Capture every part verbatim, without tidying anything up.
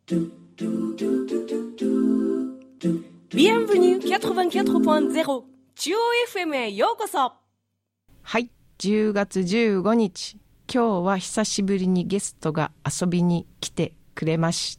Bienvenue きゅうじゅうよんてんゼロ 中央 エフエム へようこそ。 はい、じゅうがつじゅうごにち、今日は久しぶりにゲストが遊びに来てくれました。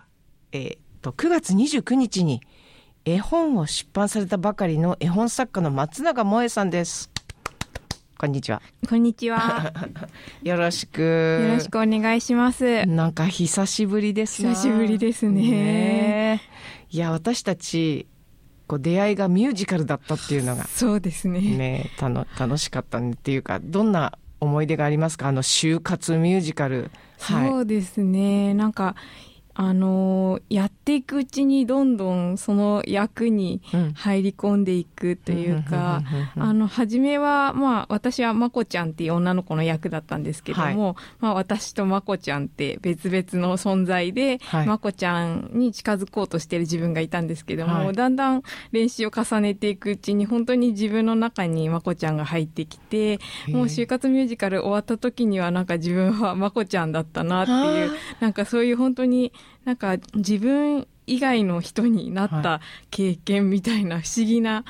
えー、とくがつにじゅうくにちに絵本を出版されたばかりの絵本作家の松永萌さんです。こんにちは。 こんにちは。 よろしく。 よろしくお願いします。 なんか久しぶりですね。 久しぶりですね。 ねいや、私たちこう出会いがミュージカルだったっていうのがそうですね。 ね、たの楽しかったねっていうか、どんな思い出がありますか？あの就活ミュージカル。 そうですね。はい、なんかあのやっていくうちにどんどんその役に入り込んでいくというか、うん、あの初めはまあ私はまこちゃんっていう女の子の役だったんですけども、はい、まあ私とまこちゃんって別々の存在で、はい、まこちゃんに近づこうとしている自分がいたんですけども、はい、だんだん練習を重ねていくうちに本当に自分の中にまこちゃんが入ってきて、もう就活ミュージカル終わった時にはなんか自分はまこちゃんだったなっていう、なんかそういう本当になんか自分以外の人になった経験みたいな不思議な、はい、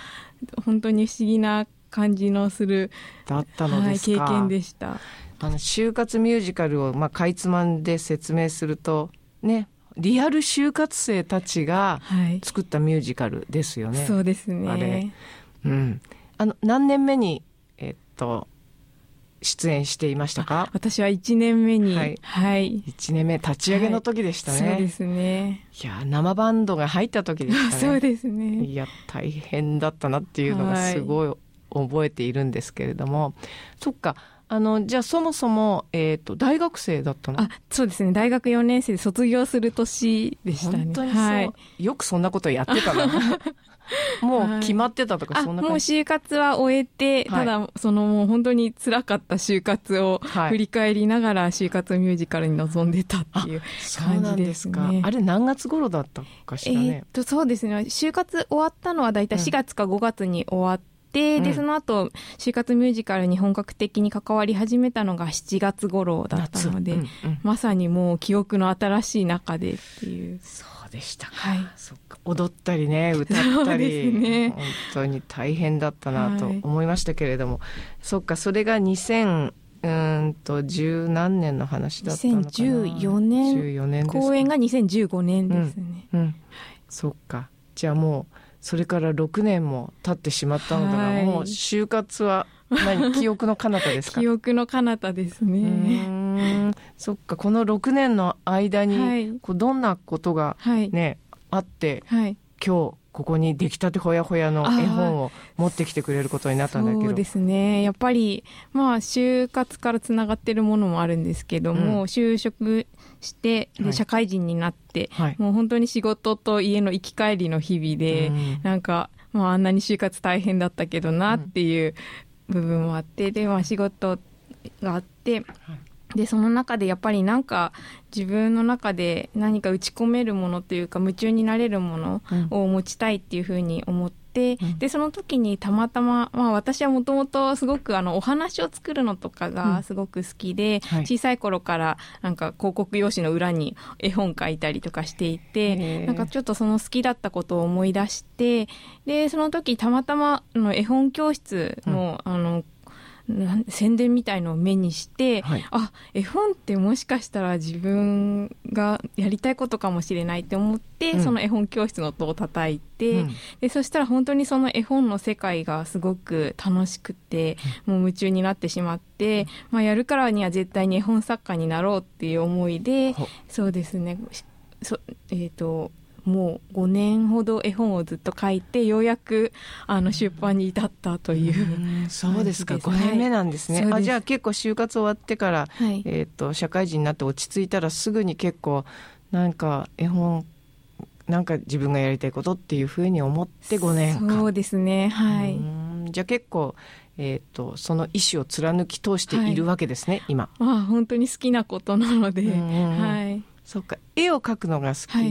本当に不思議な感じのするだったのですか。 はい、経験でした。 あの就活ミュージカルをまあかいつまんで説明するとね、リアル就活生たちが作ったミュージカルですよね。はい、 そうですね。 あれ、うん、あの何年目にえっと出演していましたか？ 私はいちねんめに、 はいはい、 いちねんめ立ち上げの時でしたね。 はい、そうですね。 いや生バンドが入った時でしたね。 そうですね。 いや大変だったなっていうのがすごい覚えているんですけれども、はい、そっか、あのじゃあそもそも、えーと、大学生だったの？ あ、そうですね。大学よねんせいで卒業する年でしたね。 本当にそう、はい、よくそんなことやってたな。もう決まってたとか、そんな感じ？ もう就活は終えて、 はい、 ただそのもう本当に辛かった就活を振り返りながら就活ミュージカルに臨んでたっていう感じですね。 そうなんですか。あれ何月頃だったかしらね。 えー、っとそうですね。就活終わったのはだいたいしがつかごがつに終わって、うん、でその後就活ミュージカルに本格的に関わり始めたのがしちがつ頃だったので、うんうん、まさにもう記憶の新しい中でっていう。 そうでしたか。 はい、 そっか、踊ったりね、歌ったり、 ね、 本当に大変だったなと思いましたけれども、はい、そっか、それがにせんじゅう何年の話だったのかな。 にせんじゅうよねん、 じゅうよねんですか。 公演がにせんじゅうごねんですね。 うんうん、そっか。じゃあもうそれからろくねんも経ってしまったのだが、はい、もう就活は何記憶の彼方ですか？ 記憶の彼方ですね。うーん、そっか。このろくねんの間に、はい、こうどんなことが、ね、はい、あって、はい、今日ここに出来たてほやほやの絵本を持ってきてくれることになったんだけど。 そうですね。やっぱりまあ就活からつながってるものもあるんですけども、うん、就職してで社会人になって、はい、もう本当に仕事と家の行き帰りの日々で、うん、なんか、まあ、あんなに就活大変だったけどなっていう部分もあって、で、まあ、仕事があって、はい、でその中でやっぱりなんか自分の中で何か打ち込めるものというか夢中になれるものを持ちたいっていうふうに思って、うん、でその時にたまたま、まあ、私はもともとすごくあのお話を作るのとかがすごく好きで、うん、はい、小さい頃からなんか広告用紙の裏に絵本描いたりとかしていて、なんかちょっとその好きだったことを思い出して、でその時たまたまの絵本教室の、うん、あの宣伝みたいのを目にして、はい、あ、絵本ってもしかしたら自分がやりたいことかもしれないって思って、うん、その絵本教室の戸を叩いて、うん、でそしたら本当にその絵本の世界がすごく楽しくて、うん、もう夢中になってしまって、うん、まあ、やるからには絶対に絵本作家になろうっていう思いで、うん、そうですね、そえーともうごねんほど絵本をずっと書いて、ようやくあの出版に至ったという。 うん、そうですか。ごねんめなんですね。はい、あ、じゃあ結構就活終わってから、はい、えーと、社会人になって落ち着いたらすぐに結構なんか絵本なんか自分がやりたいことっていうふうに思ってごねんかん。 そうですね。はい。 うん、じゃあ結構、えーと、その意思を貫き通しているわけですね、はい、今。 まあ本当に好きなことなので、はい。 そうか。絵を描くのが好き。 はい、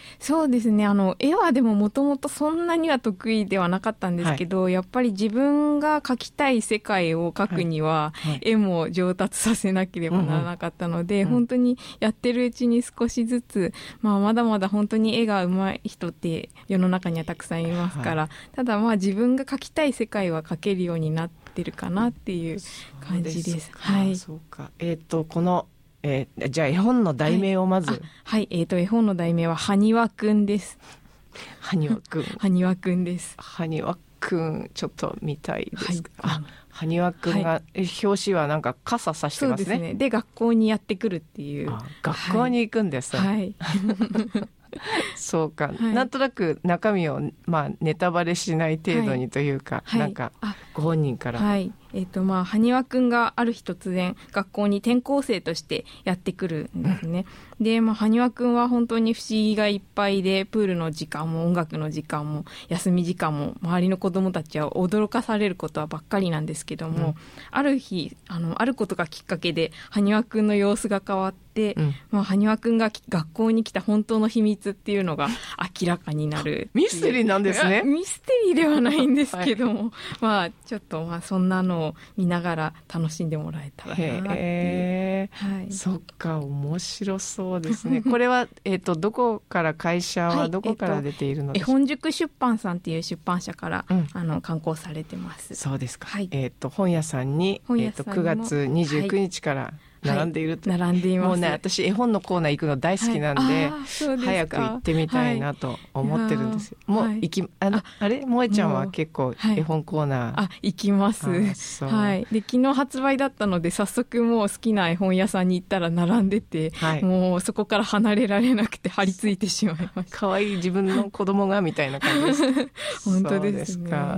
そうですね。あの、絵はでももともとそんなには得意ではなかったんですけど、はい、やっぱり自分が描きたい世界を描くには、はいはい、絵も上達させなければならなかったので、うんうん、本当にやってるうちに少しずつ、まあ、まだまだ本当に絵が上手い人って世の中にはたくさんいますから、はい、ただまあ自分が描きたい世界は描けるようになってるかなっていう感じです。 そうですか。はい。そうか。えっと、このえー、じゃあ絵本の題名をまず。 はい、はい、えっと、絵本の題名は、はにわくんです。 はにわくん。 はにわくんです。 はにわくん、ちょっと見たいですか。はい、あ、はにわくんが、はい、表紙はなんか傘さしてますね。 そうですね。で、学校にやってくるっていう。 あ、学校に行くんです。 はい。はいそうか、はい、なんとなく中身を、まあ、ネタバレしない程度にというか、はい、なんかご本人から。 はい。えっと、まあ、はにわくんがある日突然学校に転校生としてやってくるんですね。うん、で、まあ、はにわくんは本当に不思議がいっぱいで、プールの時間も音楽の時間も休み時間も周りの子供たちは驚かされることはばっかりなんですけども、うん、ある日、あの、あることがきっかけで、はにわくんの様子が変わって、うん、まあ、はにわくんが学校に来た本当の秘密っていうのが明らかになる。 ミステリーなんですね。 ミステリーではないんですけども、はい、まあ、ちょっと、まあ、そんなのを見ながら楽しんでもらえたらなっていう。 へー、はい、そっか、面白そうですね。これは、えっと、どこから会社はどこから出ているのですか？ はい、えっと、絵本塾出版さんっていう出版社から、うん、あの刊行されてます。 そうですか。 はい、 えっと、本屋さんに、えっと、くがつにじゅうくにちから、はい、並んでいると、 はい、並んでいます。 もうね、私絵本のコーナー行くの大好きなんで、はい、早く行ってみたいなと思ってるんですよ。はい、もう行き、あの、あ, あれ萌ちゃんは結構絵本コーナー、はい、 あ、行きます。はい。で、昨日発売だったので、早速もう好きな絵本屋さんに行ったら並んでて、はい、もうそこから離れられなくて張り付いてしまいました。 可愛い自分の子供がみたいな感じです。 本当ですね。 そうですか。はい、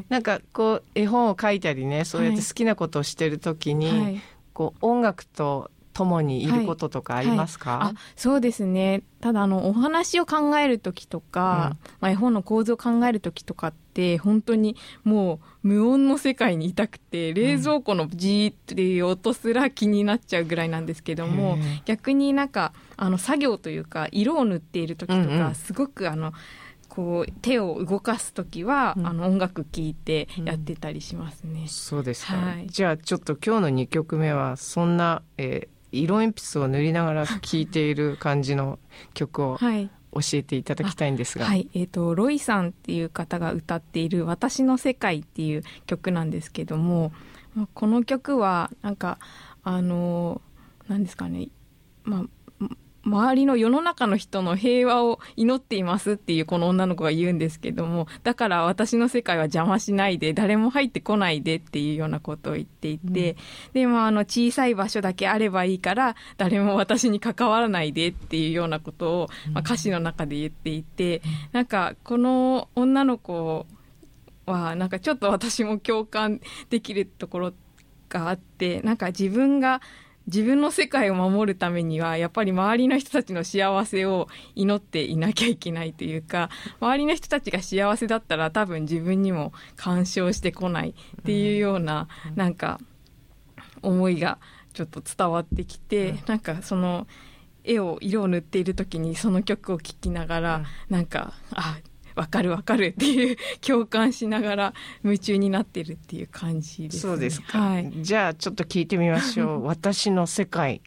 なんかこう絵本を書いたりね、そうやって好きなことをしてるときに、はい、こう音楽と共にいることとかありますか？ はいはい、あ、そうですね。ただあのお話を考えるときとか、うん、まあ、絵本の構図を考えるときとかって本当にもう無音の世界にいたくて、冷蔵庫のジーっていう音すら気になっちゃうぐらいなんですけども、うん、逆になんかあの作業というか色を塗っているときとか、うんうん、すごくあのこう手を動かすときは、うん、あの音楽聴いてやってたりしますね。うん、 そうですか。 はい、 じゃあちょっと今日のにきょくめはそんな、えー、色鉛筆を塗りながら聴いている感じの曲を教えていただきたいんですが。 はい。えっと、ロイさんっていう方が歌っている私の世界っていう曲なんですけども、この曲はなんか、あの、何ですかね、まあ、周りの世の中の人の平和を祈っていますっていうこの女の子が言うんですけども、だから私の世界は邪魔しないで、誰も入ってこないでっていうようなことを言っていて、うん、で、まあ、あの、小さい場所だけあればいいから、誰も私に関わらないでっていうようなことを、まあ、歌詞の中で言っていて、うん、なんか、この女の子は、なんかちょっと私も共感できるところがあって、なんか自分が、自分の世界を守るためにはやっぱり周りの人たちの幸せを祈っていなきゃいけないというか、周りの人たちが幸せだったら多分自分にも干渉してこないっていうようななんか思いがちょっと伝わってきて、なんかその絵を色を塗っている時にその曲を聴きながらなんかあわかるわかるっていう共感しながら夢中になってるっていう感じですね。 そうですか。 はい、 じゃあちょっと聞いてみましょう。私の世界。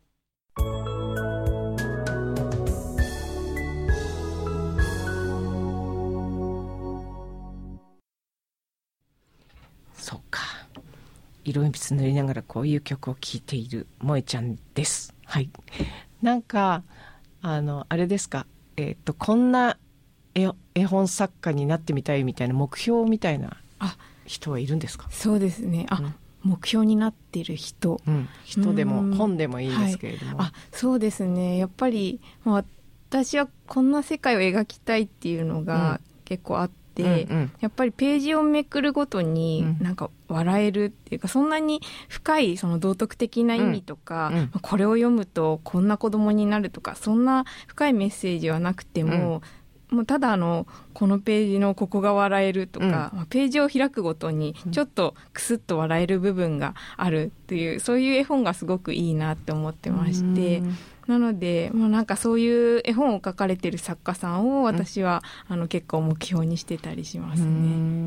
そうか。色鉛筆塗りながらこういう曲を聴いている萌ちゃんです。はい。なんかあのあれですか。えっとこんな絵, 絵本作家になってみたいみたいな目標みたいな人はいるんですか？ そうですね。あ、うん、目標になっている人、 うん、人でも本でもいいんですけれども、 はい、あ、そうですね。やっぱり、まあ、私はこんな世界を描きたいっていうのが結構あって、うんうんうん、やっぱりページをめくるごとになんか笑えるっていうか、そんなに深いその道徳的な意味とか、うんうん、これを読むとこんな子供になるとか、そんな深いメッセージはなくても、うんもうただあのこのページのここが笑えるとか、うん、ページを開くごとにちょっとクスッと笑える部分があるっていう、そういう絵本がすごくいいなって思ってまして、 なので、まあ、なんかそういう絵本を描かれてる作家さんを私は、うん、あの結構目標にしてたりしますね。うん、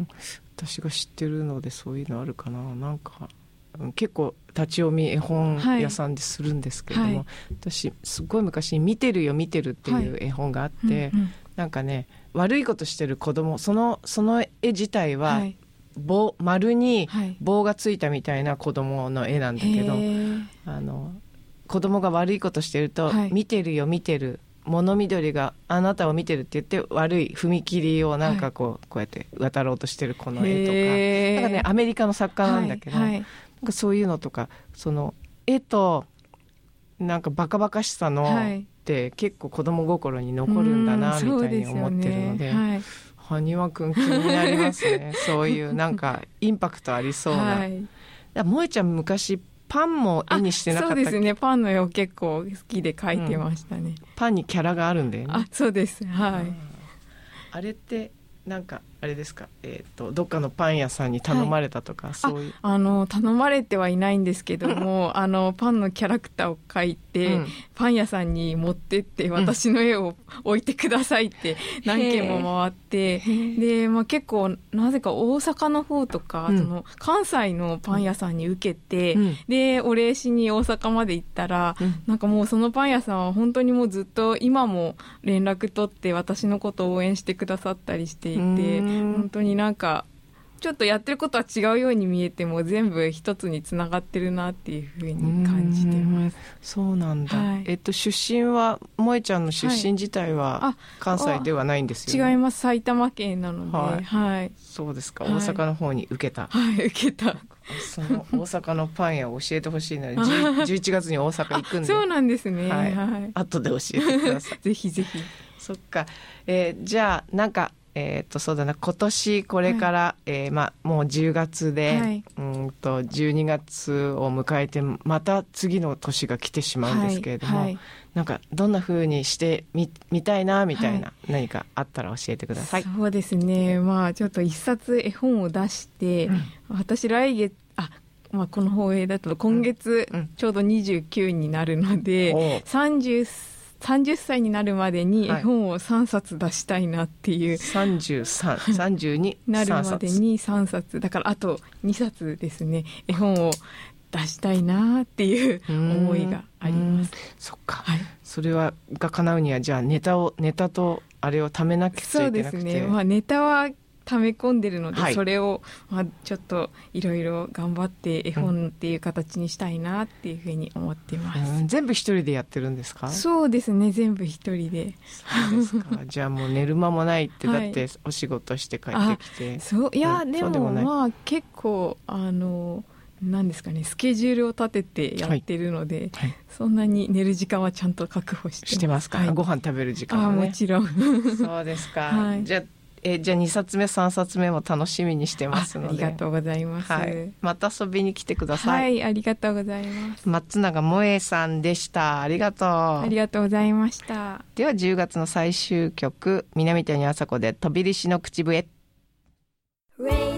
私が知ってるのでそういうのあるかな。なんか結構立ち読み絵本屋さんでするんですけれども、はい、私すごい昔に見てるよ見てるっていう絵本があって、はい、うんうん、なんかね悪いことしてる子供、そのその絵自体は、はい、棒丸に棒がついたみたいな子供の絵なんだけど、はい、あの子供が悪いことしてると、はい、見てるよ見てる、物緑があなたを見てるって言って悪い踏切をなんかこう、はい、こうやって渡ろうとしてる子の絵とか、なんかねアメリカの作家なんだけど、はいはい、なんかそういうのとか、その絵となんかバカバカしさの、はい、って結構子供心に残るんだなみたいに思ってるので、埴輪くん気になりますねそういうなんかインパクトありそうな、はい、萌ちゃん昔パンも絵にしてなかったっけ？ そうですね、パンの絵を結構好きで描いてましたね、うん、 パンにキャラがあるんだよね。 あ、そうです、はい。 あれってなんかあれですか、えーと、どっかのパン屋さんに頼まれたとか、はい、そういう。 ああの頼まれてはいないんですけどもあのパンのキャラクターを描いて、うん、パン屋さんに持ってって私の絵を置いてくださいって何軒も回って、で、まあ、結構なぜか大阪の方とか、うん、その関西のパン屋さんに受けて、うん、でお礼しに大阪まで行ったら、うん、なんかもうそのパン屋さんは本当にもうずっと今も連絡取って私のことを応援してくださったりしていて、本当になんかちょっとやってることは違うように見えても全部一つにつながってるなっていうふうに感じてます。 そうなんだ、はい、えっと、出身は萌ちゃんの出身自体は関西ではないんですよね？ 違います、埼玉県なので、はいはい、 そうですか、大阪の方に受けた、 はい、受けた。 その大阪のパン屋を教えてほしいのでじゅういちがつに大阪行くんでそうなんですね、はいはい、 後で教えてくださいぜひぜひ。 そっか、えー、じゃあなんかえー、とそうだな、今年これから、はい、えーまあ、もうじゅうがつで、はい、うんとじゅうにがつを迎えてまた次の年が来てしまうんですけれども、はいはい、なんかどんな風にしてみ見たいなみたいな、はい、何かあったら教えてください。 そうですね、まあ、ちょっと一冊絵本を出して、うん、私来月あまあ、この放映だと今月ちょうどにじゅうきゅうになるので、うん、さんじゅっさんじゅっさいになるまでに絵本をさんさつ出したいなっていう、はい、 さんじゅうさん、さんじゅうになるまでにさんさつだからあとにさつですね、絵本を出したいなっていう思いがあります。 そっか、はい、それはが叶うにはじゃあネタをネタとあれを貯めなきゃいけなくて。 そうですね、まあ、ネタは溜め込んでるので、はい、それを、まあ、ちょっといろいろ頑張って絵本っていう形にしたいなっていうふうに思ってます、 うん、全部一人でやってるんですか？ そうですね、全部一人で。 そうですかじゃあもう寝る間もないって、はい、だってお仕事して帰ってきて。 そういや、うん、でもでもまあ結構あのなんですかね、スケジュールを立ててやってるので、はいはい、そんなに寝る時間はちゃんと確保してます。 してますか、はい、ご飯食べる時間はね。 あ、もちろんそうですか、はい、じゃあえじゃあにさつめさんさつめも楽しみにしてますので。 ありがとうございます、 はい、また遊びに来てください。 はい、ありがとうございます。 松永萌絵さんでした。ありがとう。 ありがとうございました。 ではじゅうがつの最終曲、南谷麻子で飛び石の口笛。